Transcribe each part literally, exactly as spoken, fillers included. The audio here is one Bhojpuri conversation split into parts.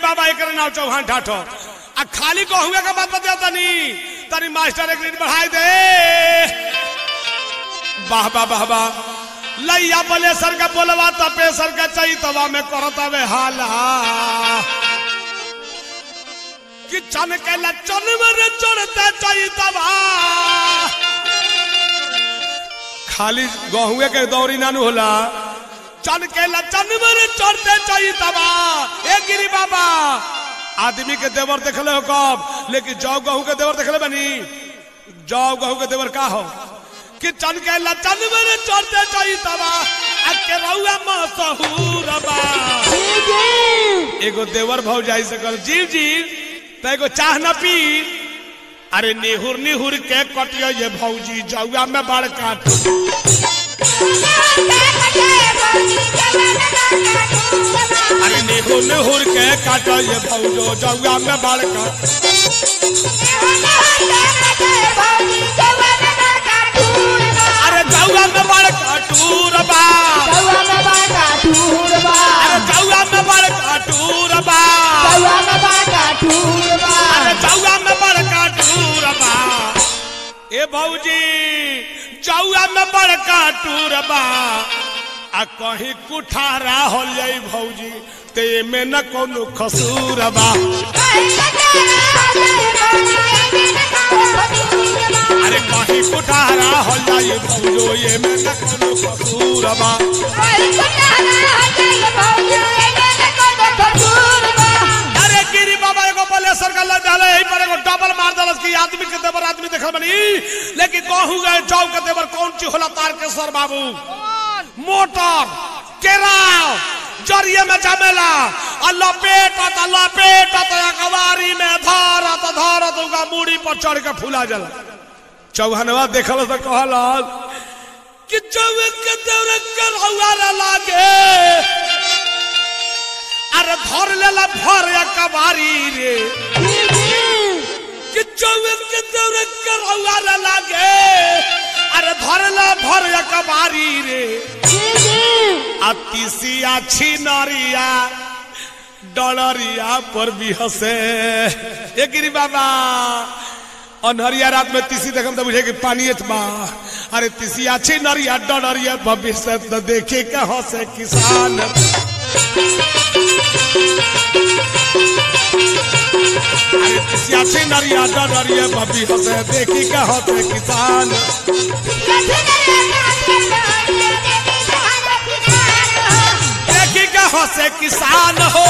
बाबा एक नाव चौहान ठाठो आ खाली को हुए का बात बता तनी तनी मास्टर एक मिनट बढ़ाई दे वाह वाह वाह वाह लैया बले सर का बोलवा तपे सर का चाहिए तवा में करता वे हाला कि चन के लचन में चढ़ते चाहिए तवा खाली गहुए के दौरी नानू होला चन के लचन में चढ़ते चाहिए तवा ए गिरी बाबा आदमी के देवर देखले हो कब लेकिन जौ गहू के देवर देखले बनी जौ गहू के देवर का हो कि चन के लचन में चढ़ते चाहिए तवा के रउआ मशहूर बा एगो देवर भौजाई से कर जीव जीव तो एगो चाह न पी अरे निहुर निहुर के कटियो ये भौजी जौआ में बड़ काट अरे निहुर निहुर के काटो ये भौजो जौआ में बड़ काट अरे जौआ में बड़ काटूर बा जौआ में बड़ काटूर बा अरे जौआ में बड़ काटूर बा जौआ में बड़ काटूर बा अरे जौआ में बड़ काटूर बा ए भौजी जौआ में बड़ काटूर बा आ कहीं कुठारा हो जाई भौजी ते में न कोनो कसूर बा अरे कहीं कुठारा हो जाई भौजो ये में न कोनो कसूर बा अरे गिरी बाबा एगो बलेसर का लग डाले यही पर एगो डबल मार दलस की आदमी के देवर आदमी देखल बनी लेकिन कहू गए चौ के देवर कौन ची होला तार के सर बाबू मोटर केराव जरिए में जमेला अल्लाह पेट अल्लाह पेट अकबारी में धारत धारत उगा मूड़ी पर चढ़ के फूला जला चौहनवा देखल तो कहल कि चौवे के देवर करौआ लागे अरे धर लेला भर अकबारी रे कि चौवे के देवर करौआ लागे अरे धरला भर अकबारी रे अतिसिया छिनरिया डलरिया पर भी हंसे ए गिरी बाबा अनहरिया रात में तीसी देखम तो बुझे कि पानी बा अरे तीसिया छिनरिया डलरिया भविष्य तो देखे के हंसे किसान अरे तीसिया छिनरिया डलरिया भविष्य से देखी के हंसे किसान देखी के हंसे किसान हो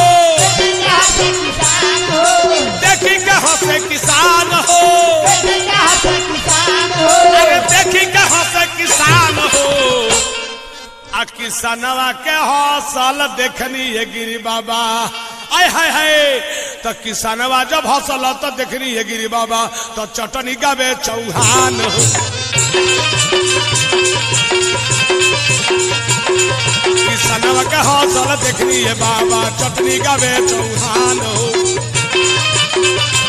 देखी के हंसे किसान हो अरे देखी के हंसे किसान हो आ किसानवा के हौसल देखनी है गिरी बाबा आय हाय हाय तो किसानवा जब हौसल तो देखनी है गिरी बाबा तो चटनी गावे चौहान हो किसानवा के हौसल देखनी है बाबा चटनी गावे चौहान हो